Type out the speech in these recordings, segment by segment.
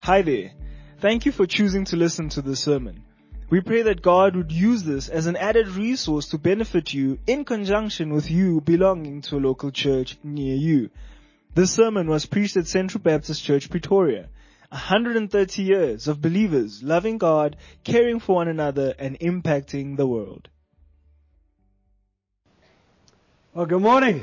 Hi there. Thank you for choosing to listen to this sermon. We pray that God would use this as an added resource to benefit you in conjunction with you belonging to a local church near you. This sermon was preached at Central Baptist Church, Pretoria. 130 years of believers loving God, caring for one another, and impacting the world. Well, good morning.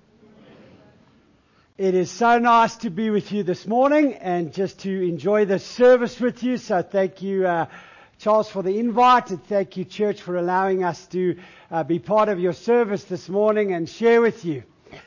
It is so nice to be with you this morning and just to enjoy the service with you. So thank you, Charles, for the invite, and thank you, church, for allowing us to be part of your service this morning and share with you.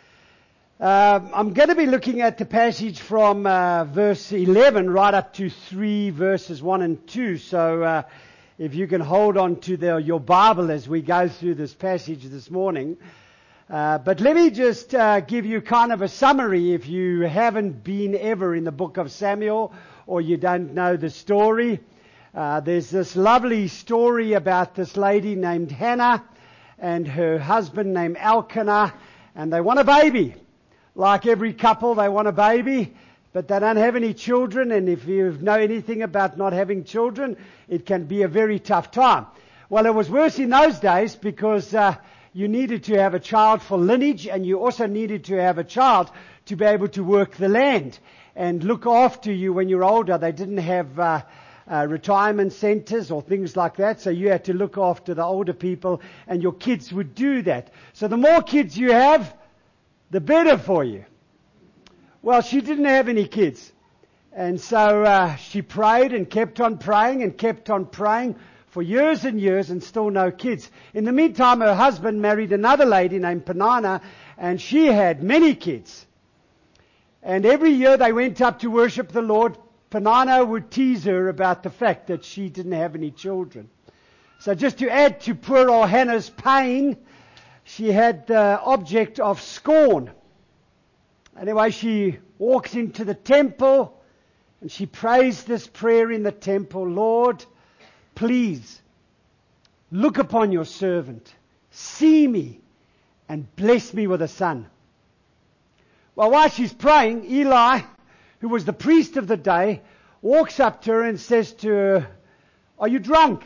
I'm going to be looking at the passage from verse 11 right up to 3 verses 1 and 2. So if you can hold on to your Bible as we go through this passage this morning. But let me just give you kind of a summary if you haven't been ever in the book of Samuel or you don't know the story. There's this lovely story about this lady named Hannah and her husband named Elkanah, and they want a baby. Like every couple, they want a baby, but they don't have any children, and if you know anything about not having children, it can be a very tough time. Well, it was worse in those days because you needed to have a child for lineage, and you also needed to have a child to be able to work the land and look after you when you're older. They didn't have retirement centers or things like that, so you had to look after the older people, and your kids would do that. So the more kids you have, the better for you. Well, she didn't have any kids, and so she prayed and kept on praying and kept on praying for years and years, and still no kids. In the meantime, her husband married another lady named Peninnah, and she had many kids. And every year they went up to worship the Lord, Peninnah would tease her about the fact that she didn't have any children. So just to add to poor old Hannah's pain, she had the object of scorn. Anyway, she walks into the temple and she prays this prayer in the temple: Lord, please look upon your servant, see me, and bless me with a son. Well, while she's praying, Eli, who was the priest of the day, walks up to her and says to her, "Are you drunk?"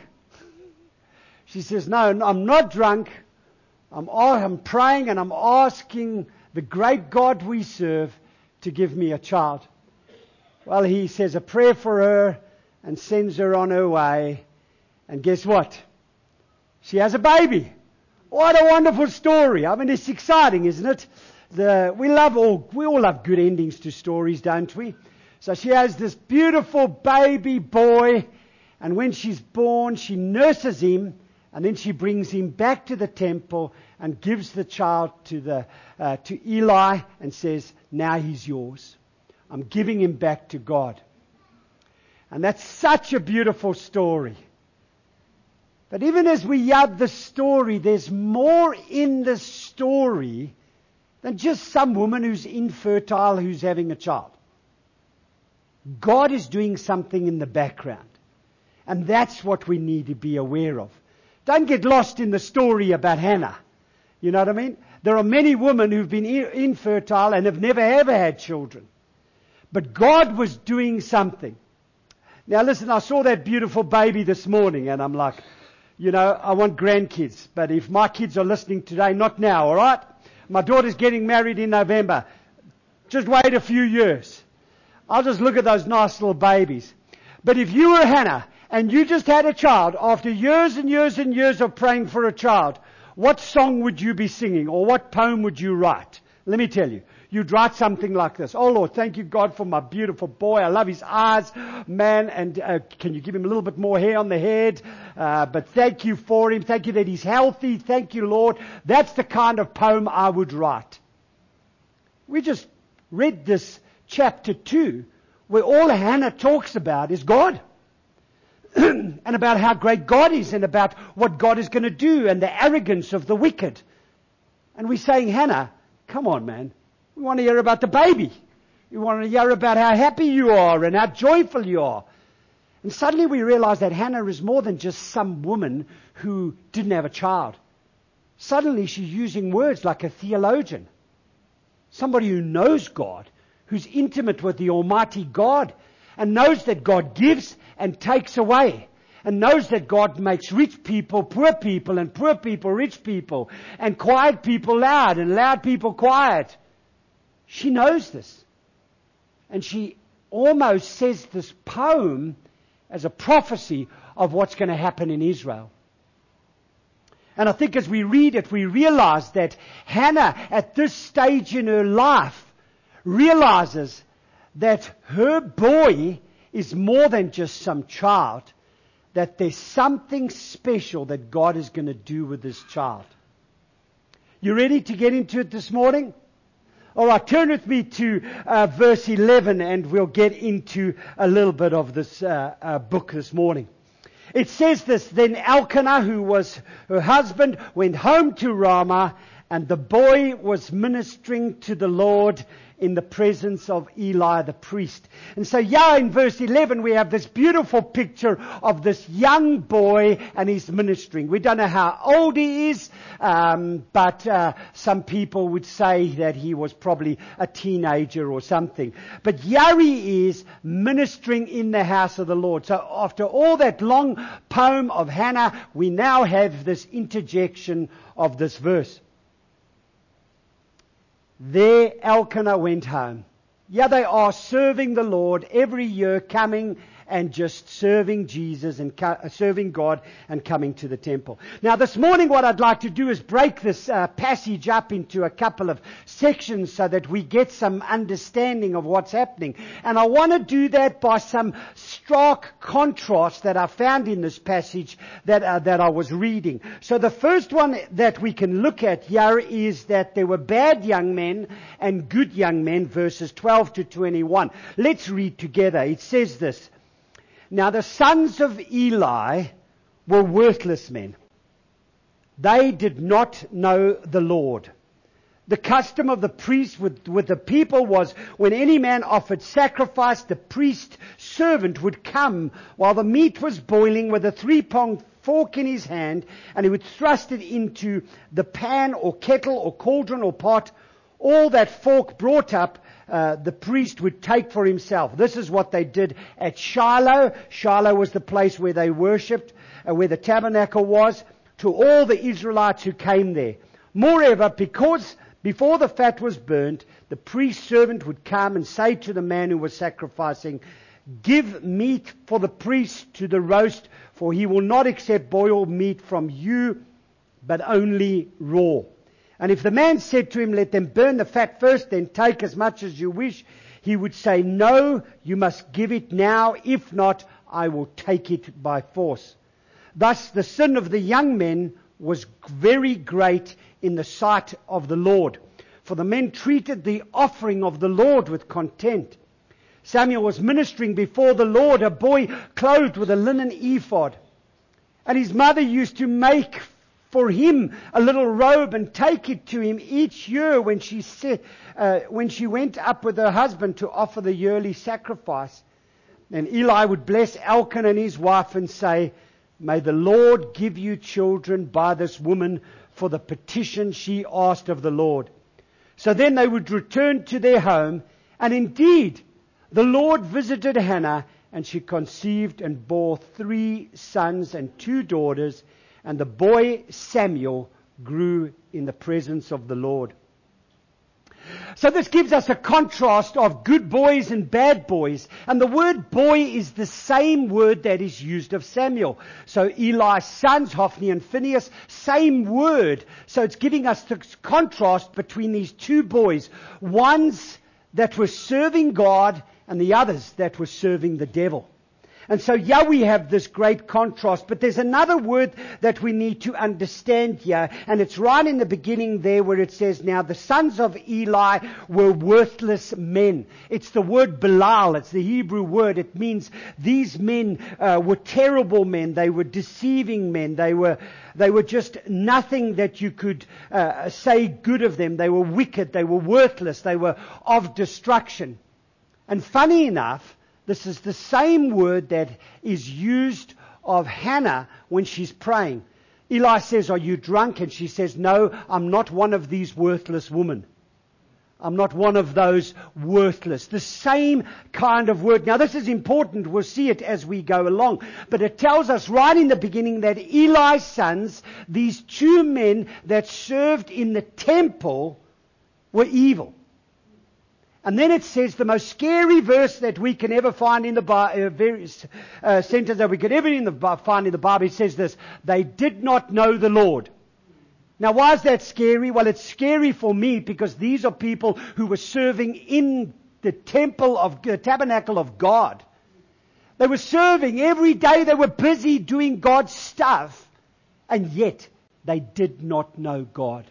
She says, "No, I'm not drunk. I'm praying and I'm asking the great God we serve to give me a child." Well, he says a prayer for her and sends her on her way. And guess what? She has a baby. What a wonderful story. I mean, it's exciting, isn't it? We all love good endings to stories, don't we? So she has this beautiful baby boy, and when she's born, she nurses him, and then she brings him back to the temple and gives the child to Eli and says, "Now he's yours. I'm giving him back to God." And that's such a beautiful story. But even as we yard the story, there's more in the story than just some woman who's infertile who's having a child. God is doing something in the background. And that's what we need to be aware of. Don't get lost in the story about Hannah. You know what I mean? There are many women who've been infertile and have never ever had children. But God was doing something. Now listen, I saw that beautiful baby this morning and I'm like, I want grandkids. But if my kids are listening today, not now, all right? My daughter's getting married in November. Just wait a few years. I'll just look at those nice little babies. But if you were Hannah and you just had a child after years and years and years of praying for a child, what song would you be singing or what poem would you write? Let me tell you. You'd write something like this: "Oh Lord, thank you God for my beautiful boy. I love his eyes, man, and can you give him a little bit more hair on the head? But thank you for him. Thank you that he's healthy. Thank you, Lord." That's the kind of poem I would write. We just read this chapter 2 where all Hannah talks about is God. And about how great God is and about what God is going to do and the arrogance of the wicked. And we're saying, Hannah, come on, man. We want to hear about the baby. We want to hear about how happy you are and how joyful you are. And suddenly we realize that Hannah is more than just some woman who didn't have a child. Suddenly she's using words like a theologian. Somebody who knows God, who's intimate with the Almighty God. and knows that God gives and takes away, and knows that God makes rich people and poor people rich people, and quiet people loud and loud people quiet. She knows this. And she almost says this poem as a prophecy of what's going to happen in Israel. And I think as we read it, we realize that Hannah, at this stage in her life, realizes that her boy is more than just some child, that there's something special that God is going to do with this child. You ready to get into it this morning? All right, turn with me to verse 11 and we'll get into a little bit of this book this morning. It says this, then Elkanah, who was her husband, went home to Ramah, and the boy was ministering to the Lord in the presence of Eli the priest. And so in verse 11 we have this beautiful picture of this young boy and he's ministering. We don't know how old he is, but some people would say that he was probably a teenager or something. But here he is ministering in the house of the Lord. So after all that long poem of Hannah, we now have this interjection of this verse. There Elkanah went home. Yeah, they are serving the Lord every year, coming and just serving Jesus and serving God and coming to the temple. Now this morning what I'd like to do is break this passage up into a couple of sections so that we get some understanding of what's happening. And I want to do that by some stark contrast that I found in this passage that I was reading. So the first one that we can look at here is that there were bad young men and good young men, verses 12 to 21. Let's read together. It says this. Now the sons of Eli were worthless men. They did not know the Lord. The custom of the priest with the people was when any man offered sacrifice, the priest's servant would come while the meat was boiling with a 3-pronged fork in his hand, and he would thrust it into the pan or kettle or cauldron or pot. All that fork brought up, the priest would take for himself. This is what they did at Shiloh. Shiloh was the place where they worshipped, where the tabernacle was, to all the Israelites who came there. Moreover, because before the fat was burnt, the priest's servant would come and say to the man who was sacrificing, give meat for the priest to the roast, for he will not accept boiled meat from you, but only raw. And if the man said to him, let them burn the fat first, then take as much as you wish, he would say, no, you must give it now. If not, I will take it by force. Thus the sin of the young men was very great in the sight of the Lord. For the men treated the offering of the Lord with contempt. Samuel was ministering before the Lord, a boy clothed with a linen ephod. And his mother used to make for him a little robe and take it to him each year when she went up with her husband to offer the yearly sacrifice. And Eli would bless Elkanah and his wife and say, may the Lord give you children by this woman for the petition she asked of the Lord. So then they would return to their home, and indeed the Lord visited Hannah, and she conceived and bore 3 sons and 2 daughters. And the boy Samuel grew in the presence of the Lord. So this gives us a contrast of good boys and bad boys. And the word boy is the same word that is used of Samuel. So Eli's sons, Hophni and Phinehas, same word. So it's giving us the contrast between these 2 boys. Ones that were serving God and the others that were serving the devil. And so here we have this great contrast. But there's another word that we need to understand here. And it's right in the beginning there where it says, now the sons of Eli were worthless men. It's the word Belial. It's the Hebrew word. It means these men were terrible men. They were deceiving men. They were just nothing that you could say good of them. They were wicked. They were worthless. They were of destruction. And funny enough, this is the same word that is used of Hannah when she's praying. Eli says, are you drunk? And she says, no, I'm not one of these worthless women. I'm not one of those worthless. The same kind of word. Now this is important. We'll see it as we go along. But it tells us right in the beginning that Eli's sons, these two men that served in the temple, were evil. And then it says the most scary verse that we can ever find in the Bible, various sentences that we could ever find in the Bible, it says this: they did not know the Lord. Now why is that scary? Well, it's scary for me because these are people who were serving in the tabernacle of God. They were serving every day, they were busy doing God's stuff, and yet they did not know God.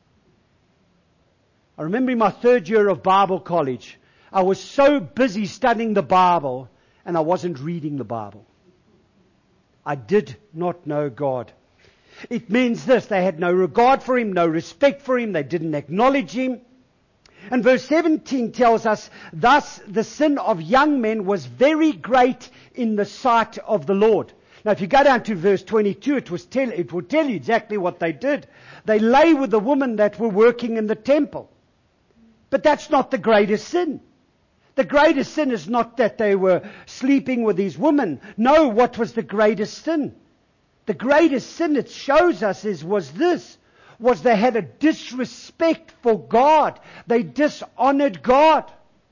I remember in my third year of Bible college, I was so busy studying the Bible and I wasn't reading the Bible. I did not know God. It means this: they had no regard for Him, no respect for Him, they didn't acknowledge Him. And verse 17 tells us, thus the sin of young men was very great in the sight of the Lord. Now if you go down to verse 22, it will tell you exactly what they did. They lay with the women that were working in the temple. But that's not the greatest sin. The greatest sin is not that they were sleeping with these women. No, what was the greatest sin? The greatest sin it shows us was they had a disrespect for God. They dishonored God.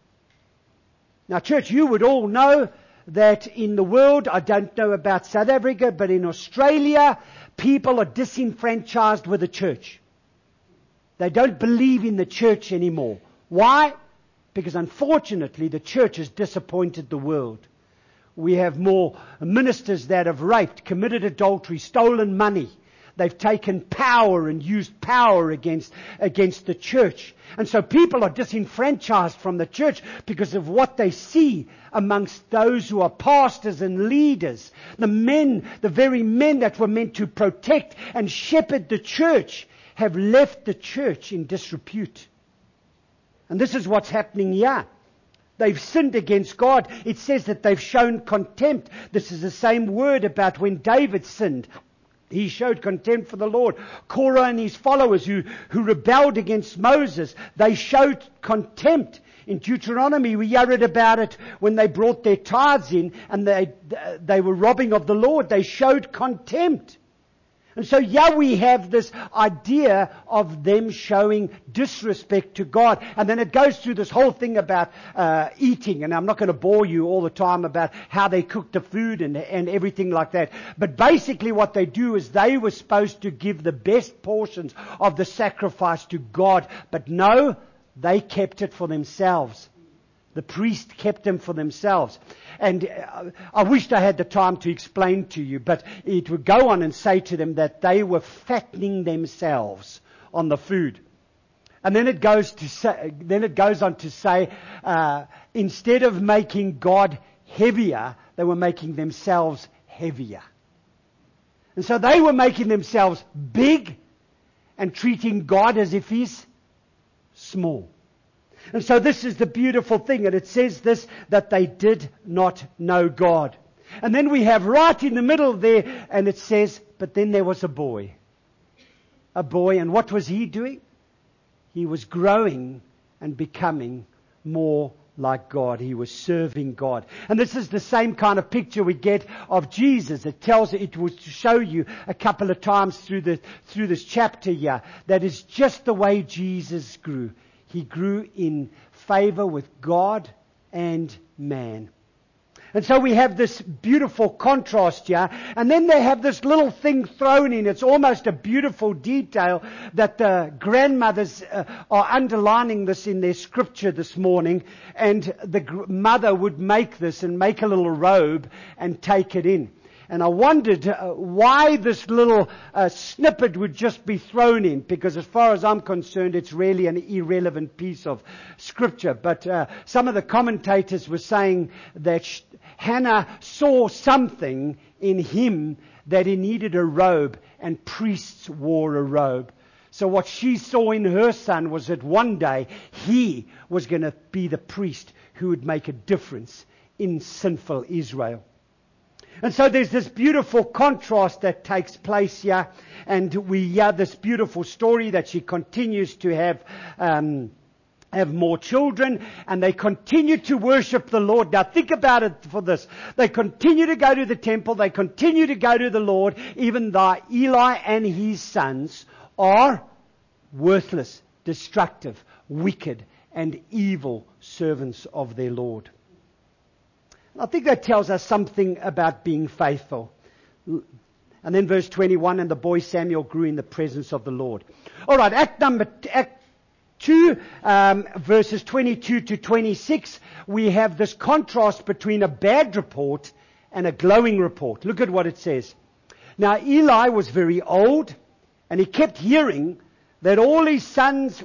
Now church, you would all know that in the world, I don't know about South Africa, but in Australia, people are disenfranchised with the church. They don't believe in the church anymore. Why? Because unfortunately the church has disappointed the world. We have more ministers that have raped, committed adultery, stolen money. They've taken power and used power against the church. And so people are disenfranchised from the church because of what they see amongst those who are pastors and leaders. The very men that were meant to protect and shepherd the church have left the church in disrepute. And this is what's happening here. They've sinned against God. It says that they've shown contempt. This is the same word about when David sinned. He showed contempt for the Lord. Korah and his followers who rebelled against Moses, they showed contempt. In Deuteronomy, we read about it when they brought their tithes in and they were robbing of the Lord. They showed contempt. And so here we have this idea of them showing disrespect to God. And then it goes through this whole thing about eating. And I'm not going to bore you all the time about how they cook the food and everything like that. But basically what they do is they were supposed to give the best portions of the sacrifice to God. But no, they kept it for themselves. The priest kept them for themselves. And I wished I had the time to explain to you, but it would go on and say to them that they were fattening themselves on the food. And then it goes on to say, instead of making God heavier, they were making themselves heavier. And so they were making themselves big and treating God as if He's small. And so this is the beautiful thing, and it says this, that they did not know God. And then we have right in the middle there, and it says, but then there was a boy. A boy, and what was he doing? He was growing and becoming more like God. He was serving God. And this is the same kind of picture we get of Jesus. It will show you a couple of times through this chapter here, that is just the way Jesus grew. He grew in favor with God and man. And so we have this beautiful contrast here. And then they have this little thing thrown in. It's almost a beautiful detail that the grandmothers are underlining this in their scripture this morning. And the mother would make this and make a little robe and take it in. And I wondered why this little snippet would just be thrown in, because as far as I'm concerned, it's really an irrelevant piece of scripture. But some of the commentators were saying that Hannah saw something in him that he needed a robe, and priests wore a robe. So what she saw in her son was that one day he was going to be the priest who would make a difference in sinful Israel. And so there's this beautiful contrast that takes place here, and we hear this beautiful story that she continues to have have more children, and they continue to worship the Lord. Now think about it for this. They continue to go to the temple, they continue to go to the Lord, even though Eli and his sons are worthless, destructive, wicked, and evil servants of their Lord. And I think that tells us something about being faithful. And then verse 21, and the boy Samuel grew in the presence of the Lord. Alright, Act 2, verses 22 to 26, we have this contrast between a bad report and a glowing report. Look at what it says. Now Eli was very old, and he kept hearing that all his sons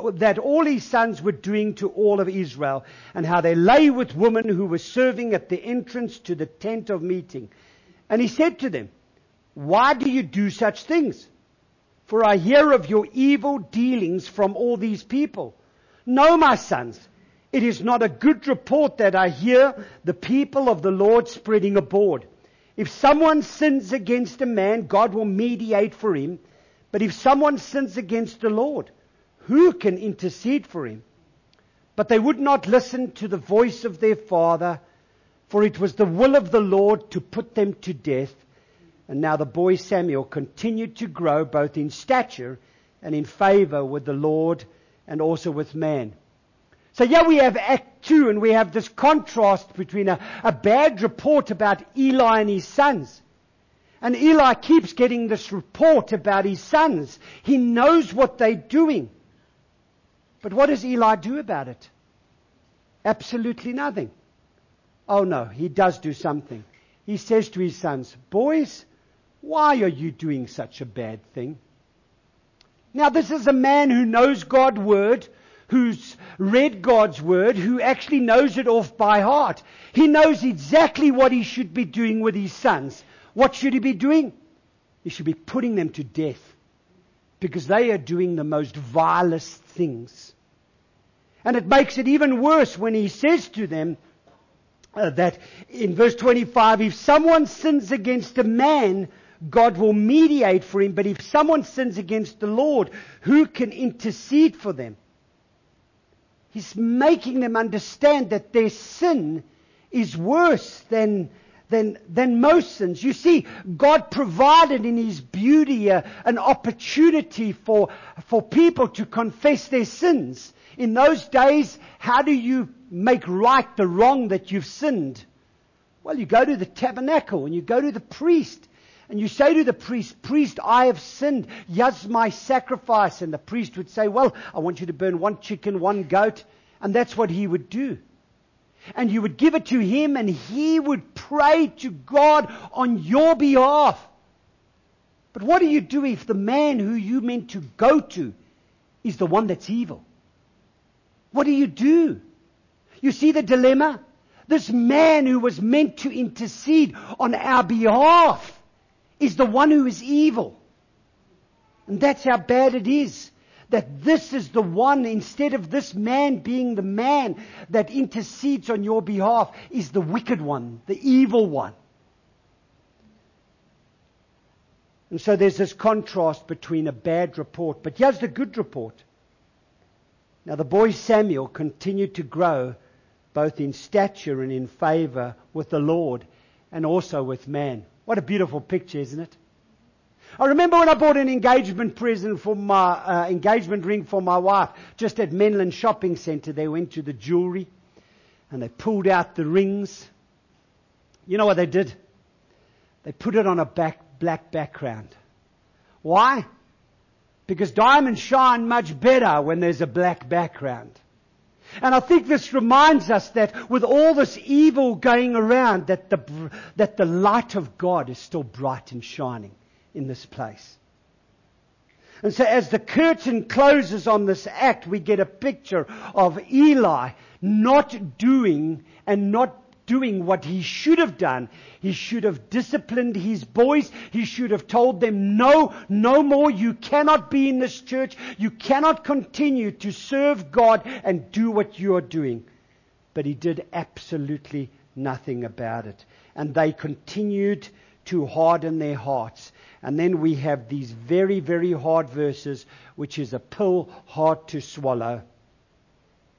were doing to all of Israel, and how they lay with women who were serving at the entrance to the tent of meeting. And he said to them, "Why do you do such things? For I hear of your evil dealings from all these people. No, my sons, it is not a good report that I hear the people of the Lord spreading abroad. If someone sins against a man, God will mediate for him. But if someone sins against the Lord, who can intercede for him?" But they would not listen to the voice of their father, for it was the will of the Lord to put them to death. And now the boy Samuel continued to grow both in stature and in favor with the Lord and also with man. So here we have Act 2, and we have this contrast between a bad report about Eli and his sons. And Eli keeps getting this report about his sons. He knows what they're doing. But what does Eli do about it? Absolutely nothing. Oh no, he does do something. He says to his sons, "Boys, why are you doing such a bad thing?" Now this is a man who knows God's word, who's read God's word, who actually knows it off by heart. He knows exactly what he should be doing with his sons. What should he be doing? He should be putting them to death, because they are doing the most vilest things. And it makes it even worse when he says to them that in verse 25, if someone sins against a man, God will mediate for him. But if someone sins against the Lord, who can intercede for them? He's making them understand that their sin is worse than most sins. You see, God provided in His beauty an opportunity for people to confess their sins. In those days, how do you make right the wrong that you've sinned? Well, you go to the tabernacle and you go to the priest and you say to the priest, "Priest, I have sinned. Here's my sacrifice." And the priest would say, "Well, I want you to burn one chicken, one goat." And that's what he would do. And you would give it to him, and he would pray to God on your behalf. But what do you do if the man who you meant to go to is the one that's evil? What do you do? You see the dilemma? This man who was meant to intercede on our behalf is the one who is evil. And that's how bad it is. That this is the one, instead of this man being the man that intercedes on your behalf, is the wicked one, the evil one. And so there's this contrast between a bad report. But here's the good report. Now the boy Samuel continued to grow both in stature and in favor with the Lord and also with man. What a beautiful picture, isn't it? I remember when I bought an engagement present for my engagement ring for my wife, just at Menlyn Shopping Centre. They went to the jewellery and they pulled out the rings. You know what they did? They put it on a black background. Why? Because diamonds shine much better when there's a black background. And I think this reminds us that with all this evil going around, that the light of God is still bright and shining in this place. And so as the curtain closes on this act, we get a picture of Eli not doing what he should have done. He should have disciplined his boys. He should have told them, no more. You cannot be in this church. You cannot continue to serve God and do what you are doing. But he did absolutely nothing about it. And they continued to harden their hearts. And then we have these very, very hard verses, which is a pill hard to swallow.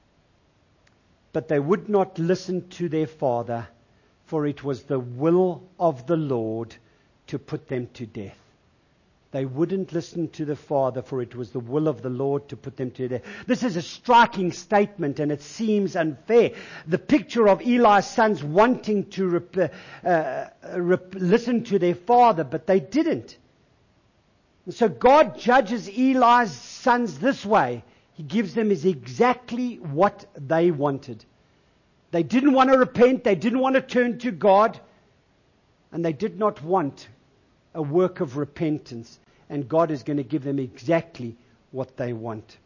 But they would not listen to their father, for it was the will of the Lord to put them to death. They wouldn't listen to the father, for it was the will of the Lord to put them to death. This is a striking statement, and it seems unfair. The picture of Eli's sons wanting to listen to their father, but they didn't. And so God judges Eli's sons this way. He gives them exactly what they wanted. They didn't want to repent. They didn't want to turn to God. And they did not want a work of repentance. And God is going to give them exactly what they want.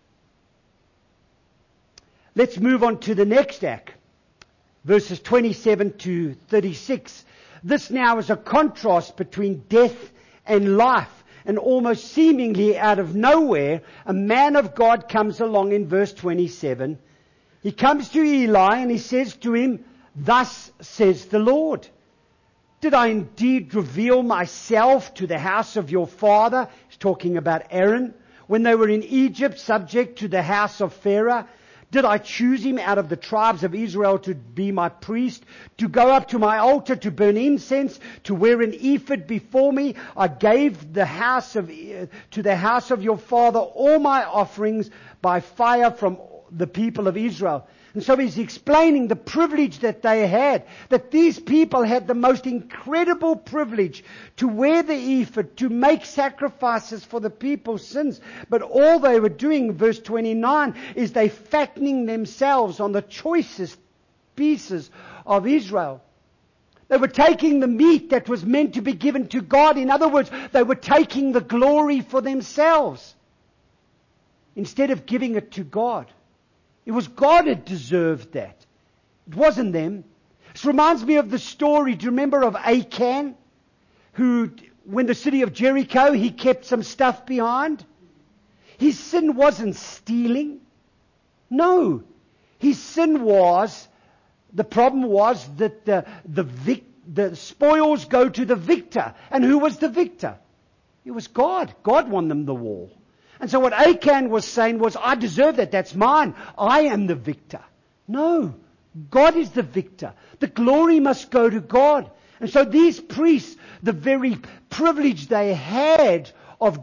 Let's move on to the next act. Verses 27 to 36. This now is a contrast between death and life. And almost seemingly out of nowhere, a man of God comes along in verse 27. He comes to Eli and he says to him, "Thus says the Lord, did I indeed reveal myself to the house of your father," he's talking about Aaron, "when they were in Egypt, subject to the house of Pharaoh? Did I choose him out of the tribes of Israel to be my priest, to go up to my altar to burn incense, to wear an ephod before me? I gave to the house of your father all my offerings by fire from the people of Israel." And so he's explaining the privilege that they had, that these people had the most incredible privilege to wear the ephod, to make sacrifices for the people's sins. But all they were doing, verse 29, is they fattening themselves on the choicest pieces of Israel. They were taking the meat that was meant to be given to God. In other words, they were taking the glory for themselves instead of giving it to God. It was God that deserved that. It wasn't them. This reminds me of the story, do you remember, of Achan, who, when the city of Jericho, he kept some stuff behind? His sin wasn't stealing. No. His sin was, the problem was that the spoils go to the victor. And who was the victor? It was God. God won them the war. And so what Achan was saying was, I deserve that. That's mine. I am the victor. No. God is the victor. The glory must go to God. And so these priests, the very privilege they had of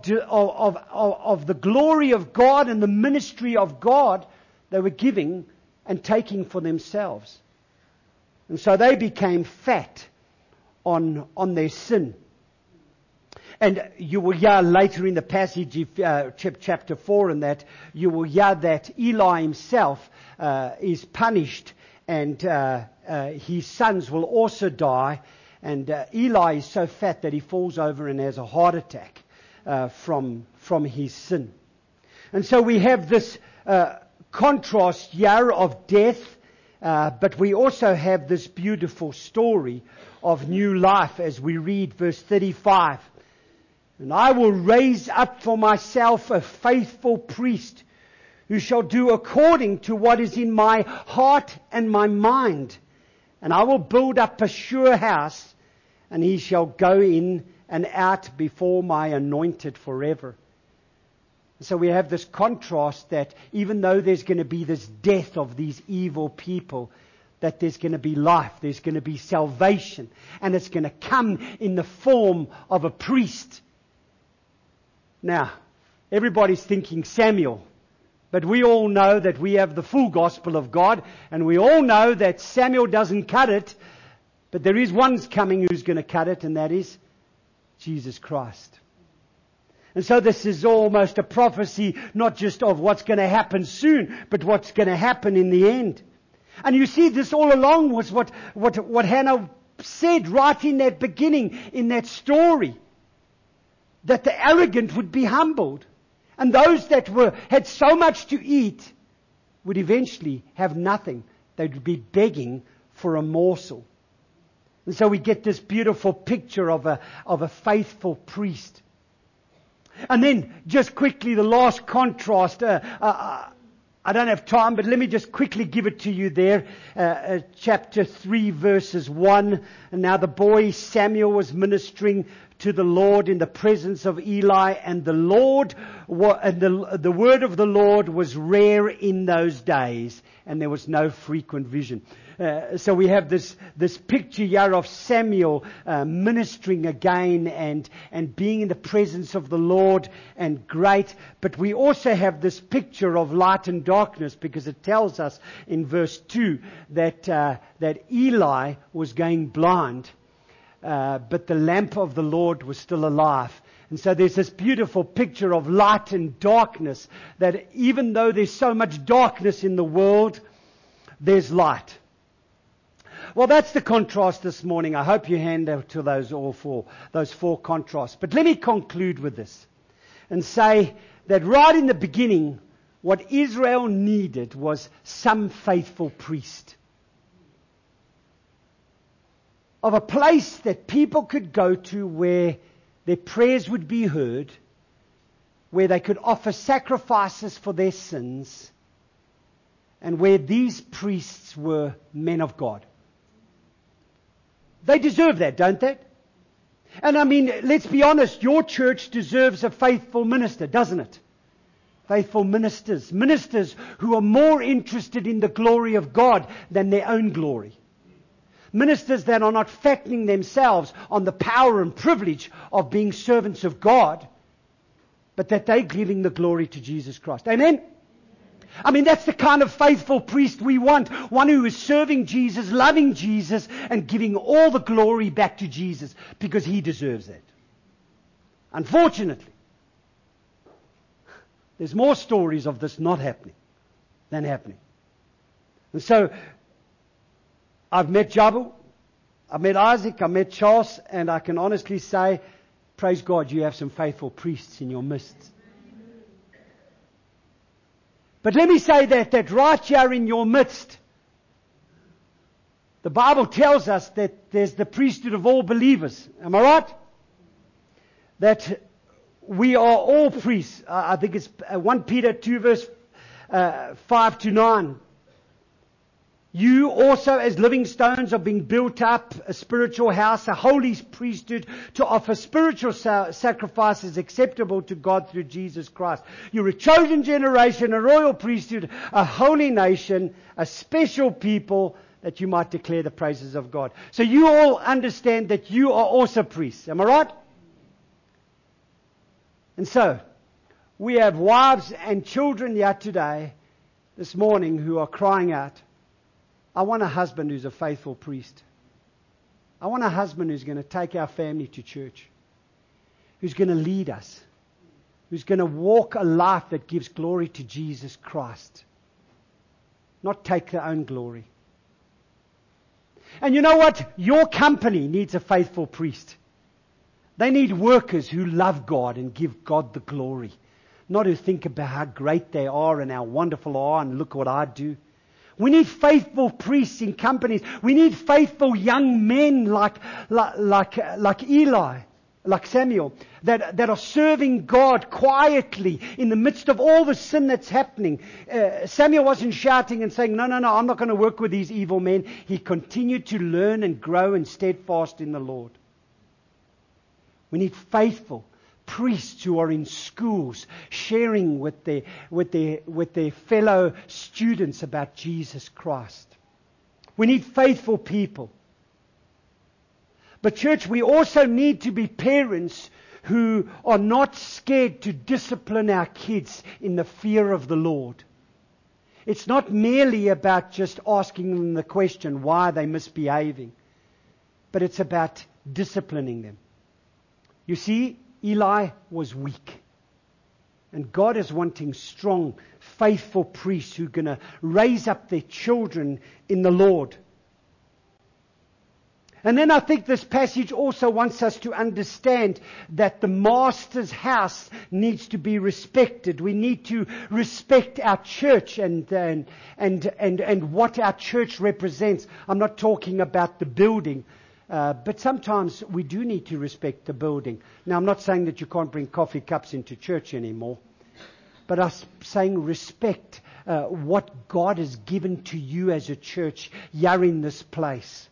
the glory of God and the ministry of God, they were giving and taking for themselves. And so they became fat on their sin. And you will hear later in the passage, chapter 4 and that, you will hear that Eli himself is punished and his sons will also die. And Eli is so fat that he falls over and has a heart attack from his sin. And so we have this contrast here of death, but we also have this beautiful story of new life as we read verse 35. "And I will raise up for myself a faithful priest who shall do according to what is in my heart and my mind. And I will build up a sure house, and he shall go in and out before my anointed forever." So we have this contrast that even though there's going to be this death of these evil people, that there's going to be life, there's going to be salvation, and it's going to come in the form of a priest. Now, everybody's thinking Samuel, but we all know that we have the full gospel of God, and we all know that Samuel doesn't cut it, but there is one coming who's going to cut it, and that is Jesus Christ. And so this is almost a prophecy, not just of what's going to happen soon, but what's going to happen in the end. And you see, this all along was what Hannah said right in that beginning, in that story. That the arrogant would be humbled. And those that had so much to eat would eventually have nothing. They'd be begging for a morsel. And so we get this beautiful picture of a faithful priest. And then, just quickly, the last contrast. I don't have time, but let me just quickly give it to you there. Chapter 3, verses 1. And now the boy Samuel was ministering to the Lord in the presence of Eli, and the word of the Lord was rare in those days, and there was no frequent vision. So we have this picture here of Samuel ministering again and being in the presence of the Lord, and great. But we also have this picture of light and darkness, because it tells us in verse 2 that Eli was going blind, but the lamp of the Lord was still alive. And so there's this beautiful picture of light and darkness, that even though there's so much darkness in the world, there's light. Well, that's the contrast this morning. I hope you hand out to those four contrasts. But let me conclude with this and say that right in the beginning, what Israel needed was some faithful priest. Of a place that people could go to where their prayers would be heard, where they could offer sacrifices for their sins, and where these priests were men of God. They deserve that, don't they? And I mean, let's be honest, your church deserves a faithful minister, doesn't it? Faithful ministers. Ministers who are more interested in the glory of God than their own glory. Ministers that are not fattening themselves on the power and privilege of being servants of God, but that they're giving the glory to Jesus Christ. Amen? I mean, that's the kind of faithful priest we want. One who is serving Jesus, loving Jesus, and giving all the glory back to Jesus, because He deserves that. Unfortunately, there's more stories of this not happening than happening. And so, I've met Jabu, I've met Isaac, I've met Charles, and I can honestly say, praise God, you have some faithful priests in your midst. But let me say that right here in your midst, the Bible tells us that there's the priesthood of all believers. Am I right? That we are all priests. I think it's 1 Peter 2 verse 5 to 9. You also, as living stones, are being built up a spiritual house, a holy priesthood, to offer spiritual sacrifices acceptable to God through Jesus Christ. You're a chosen generation, a royal priesthood, a holy nation, a special people, that you might declare the praises of God. So you all understand that you are also priests. Am I right? And so, we have wives and children here today, this morning, who are crying out, I want a husband who's a faithful priest. I want a husband who's going to take our family to church, who's going to lead us, who's going to walk a life that gives glory to Jesus Christ, not take their own glory. And you know what? Your company needs a faithful priest. They need workers who love God and give God the glory, not who think about how great they are and how wonderful they are and look what I do. We need faithful priests in companies. We need faithful young men like Eli, like Samuel, that are serving God quietly in the midst of all the sin that's happening. Samuel wasn't shouting and saying, no, I'm not going to work with these evil men. He continued to learn and grow and steadfast in the Lord. We need faithful priests who are in schools sharing with their fellow students about Jesus Christ. We need faithful people. But church, we also need to be parents who are not scared to discipline our kids in the fear of the Lord. It's not merely about just asking them the question why they misbehaving, but it's about disciplining them. You see, Eli was weak. And God is wanting strong, faithful priests who are going to raise up their children in the Lord. And then I think this passage also wants us to understand that the master's house needs to be respected. We need to respect our church and what our church represents. I'm not talking about the building. But sometimes we do need to respect the building. Now, I'm not saying that you can't bring coffee cups into church anymore. but us saying respect what God has given to you as a church here in this place.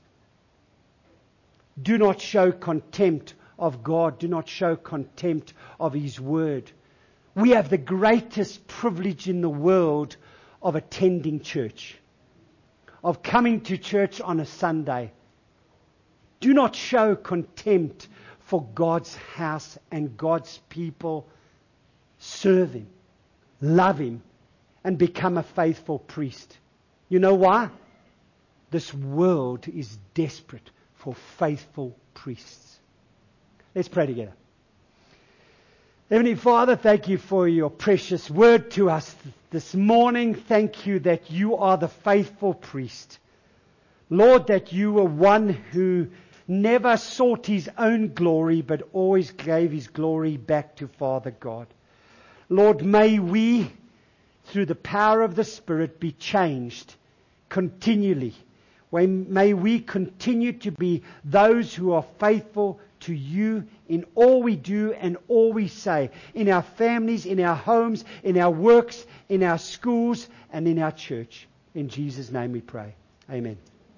Do not show contempt of God. Do not show contempt of His Word. We have the greatest privilege in the world of attending church, of coming to church on a Sunday. Do not show contempt for God's house and God's people. Serve Him, love Him, and become a faithful priest. You know why? This world is desperate for faithful priests. Let's pray together. Heavenly Father, thank you for your precious word to us this morning. Thank you that you are the faithful priest. Lord, that you were one who never sought his own glory, but always gave his glory back to Father God. Lord, may we, through the power of the Spirit, be changed continually. May we continue to be those who are faithful to you in all we do and all we say, in our families, in our homes, in our works, in our schools, and in our church. In Jesus' name we pray. Amen.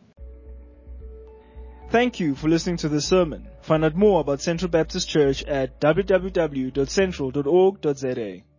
Thank you for listening to this sermon. Find out more about Central Baptist Church at www.central.org.za.